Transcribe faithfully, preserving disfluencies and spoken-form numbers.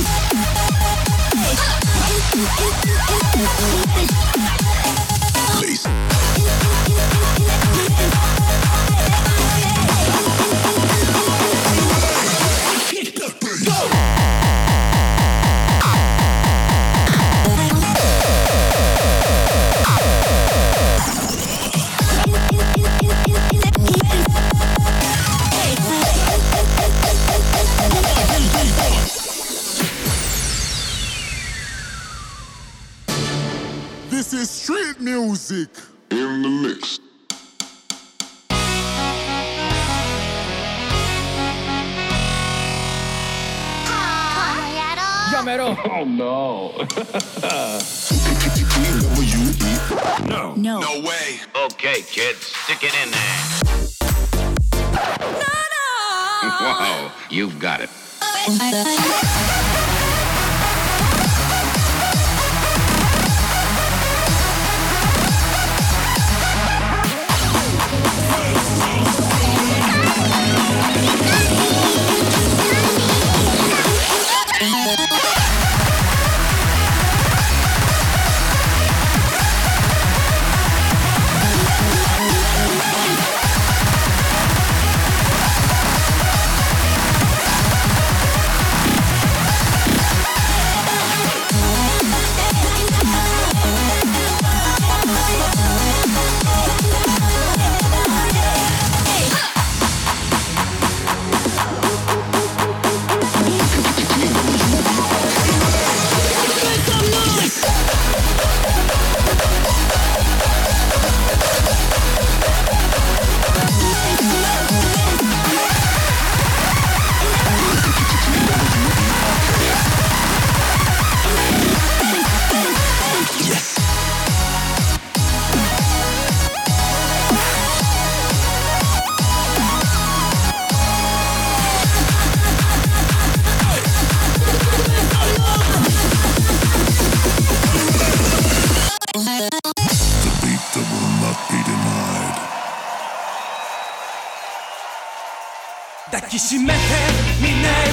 This is street music in the mix. Yamero. Oh no. No. No. No way. Okay, kids, stick it in there. No, no. Whoa, you've got it. 抱きしめてみんな